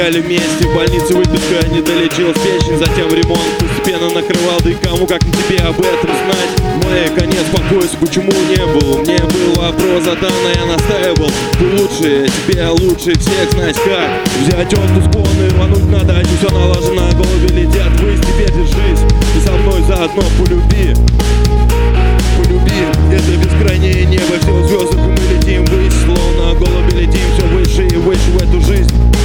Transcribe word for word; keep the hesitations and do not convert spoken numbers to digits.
Лежали вместе в больнице, выдыха, не долечилась печень. Затем ремонт постепенно накрывал, да и кому как не тебе об этом знать. Мой конец покоя, почему не был. Мне был вопрос задан, а я настаивал. Ты лучше, тебе лучше всех знать как взять отпуск вон и рвануть на дачу. Все налажено, голуби летят ввысь, тебе держись. Ты со мной заодно полюби. Полюби, это бескрайнее небо, все в звездах, и мы летим ввысь. Словно голуби летим все выше и выше в эту жизнь.